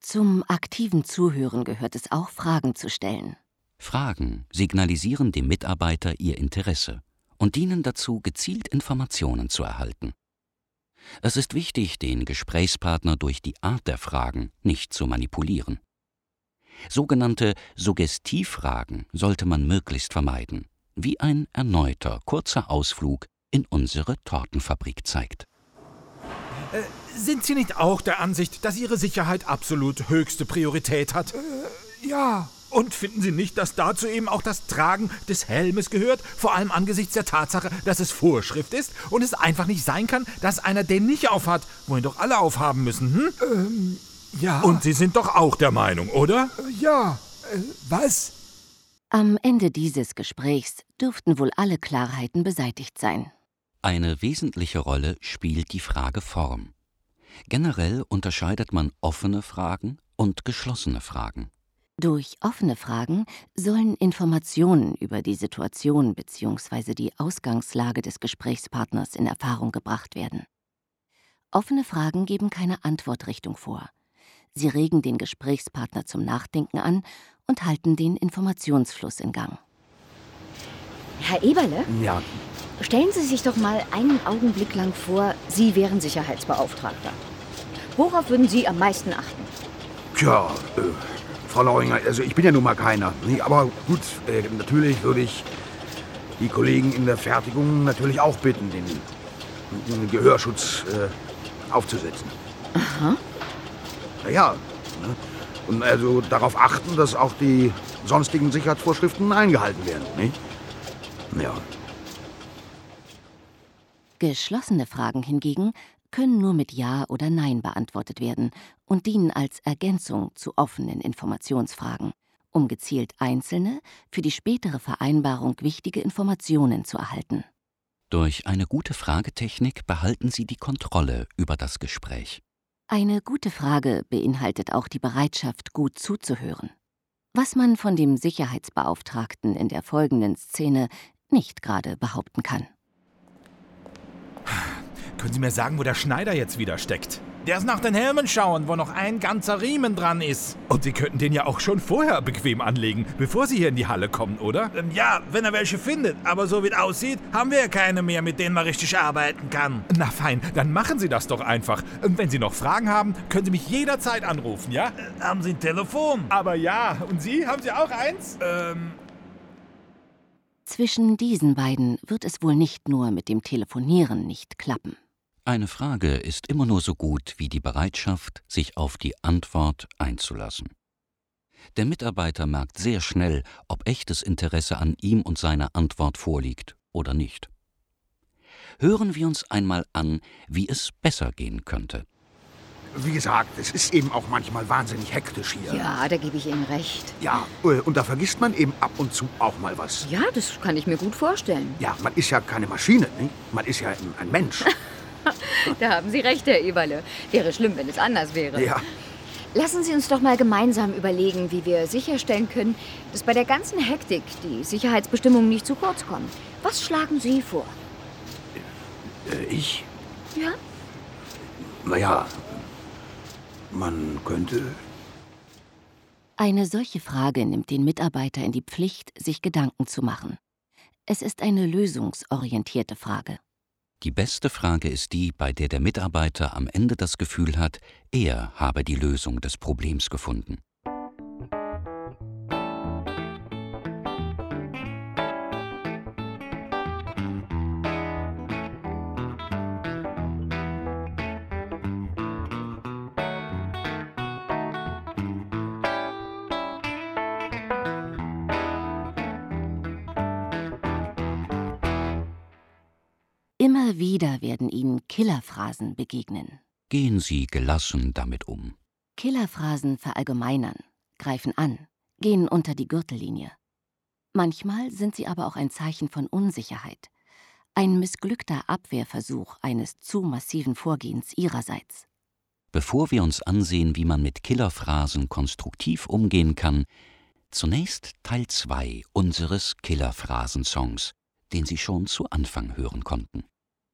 Zum aktiven Zuhören gehört es auch, Fragen zu stellen. Fragen signalisieren dem Mitarbeiter ihr Interesse und dienen dazu, gezielt Informationen zu erhalten. Es ist wichtig, den Gesprächspartner durch die Art der Fragen nicht zu manipulieren. Sogenannte Suggestivfragen sollte man möglichst vermeiden, wie ein erneuter, kurzer Ausflug in unsere Tortenfabrik zeigt. Sind Sie nicht auch der Ansicht, dass Ihre Sicherheit absolut höchste Priorität hat? Ja. Und finden Sie nicht, dass dazu eben auch das Tragen des Helmes gehört? Vor allem angesichts der Tatsache, dass es Vorschrift ist und es einfach nicht sein kann, dass einer den nicht aufhat, wo ihn doch alle aufhaben müssen, Ja. Und Sie sind doch auch der Meinung, oder? Ja. Was? Am Ende dieses Gesprächs dürften wohl alle Klarheiten beseitigt sein. Eine wesentliche Rolle spielt die Frageform. Generell unterscheidet man offene Fragen und geschlossene Fragen. Durch offene Fragen sollen Informationen über die Situation bzw. die Ausgangslage des Gesprächspartners in Erfahrung gebracht werden. Offene Fragen geben keine Antwortrichtung vor. Sie regen den Gesprächspartner zum Nachdenken an und halten den Informationsfluss in Gang. Herr Eberle? Ja. Stellen Sie sich doch mal einen Augenblick lang vor, Sie wären Sicherheitsbeauftragter. Worauf würden Sie am meisten achten? Tja, Frau Lauringer, also ich bin ja nun mal keiner. Nee, aber gut, natürlich würde ich die Kollegen in der Fertigung natürlich auch bitten, den Gehörschutz aufzusetzen. Aha. Ja, ne? Und also darauf achten, dass auch die sonstigen Sicherheitsvorschriften eingehalten werden, nicht? Ja. Geschlossene Fragen hingegen können nur mit Ja oder Nein beantwortet werden und dienen als Ergänzung zu offenen Informationsfragen, um gezielt einzelne, für die spätere Vereinbarung wichtige Informationen zu erhalten. Durch eine gute Fragetechnik behalten Sie die Kontrolle über das Gespräch. Eine gute Frage beinhaltet auch die Bereitschaft, gut zuzuhören. Was man von dem Sicherheitsbeauftragten in der folgenden Szene nicht gerade behaupten kann. Können Sie mir sagen, wo der Schneider jetzt wieder steckt? Der ist nach den Helmen schauen, wo noch ein ganzer Riemen dran ist. Und Sie könnten den ja auch schon vorher bequem anlegen, bevor Sie hier in die Halle kommen, oder? Ja, wenn er welche findet. Aber so wie es aussieht, haben wir ja keine mehr, mit denen man richtig arbeiten kann. Na fein, dann machen Sie das doch einfach. Und wenn Sie noch Fragen haben, können Sie mich jederzeit anrufen, ja? Haben Sie ein Telefon? Aber ja, und Sie? Haben Sie auch eins? Zwischen diesen beiden wird es wohl nicht nur mit dem Telefonieren nicht klappen. Eine Frage ist immer nur so gut wie die Bereitschaft, sich auf die Antwort einzulassen. Der Mitarbeiter merkt sehr schnell, ob echtes Interesse an ihm und seiner Antwort vorliegt oder nicht. Hören wir uns einmal an, wie es besser gehen könnte. Wie gesagt, es ist eben auch manchmal wahnsinnig hektisch hier. Ja, da gebe ich Ihnen recht. Ja, und da vergisst man eben ab und zu auch mal was. Ja, das kann ich mir gut vorstellen. Ja, man ist ja keine Maschine, nicht? Man ist ja ein Mensch. Da haben Sie recht, Herr Eberle. Wäre schlimm, wenn es anders wäre. Ja. Lassen Sie uns doch mal gemeinsam überlegen, wie wir sicherstellen können, dass bei der ganzen Hektik die Sicherheitsbestimmungen nicht zu kurz kommen. Was schlagen Sie vor? Ich? Ja? Naja, man könnte... Eine solche Frage nimmt den Mitarbeiter in die Pflicht, sich Gedanken zu machen. Es ist eine lösungsorientierte Frage. Die beste Frage ist die, bei der der Mitarbeiter am Ende das Gefühl hat, er habe die Lösung des Problems gefunden. Immer wieder werden Ihnen Killerphrasen begegnen. Gehen Sie gelassen damit um. Killerphrasen verallgemeinern, greifen an, gehen unter die Gürtellinie. Manchmal sind sie aber auch ein Zeichen von Unsicherheit, ein missglückter Abwehrversuch eines zu massiven Vorgehens Ihrerseits. Bevor wir uns ansehen, wie man mit Killerphrasen konstruktiv umgehen kann, zunächst Teil 2 unseres Killerphrasen-Songs, den Sie schon zu Anfang hören konnten.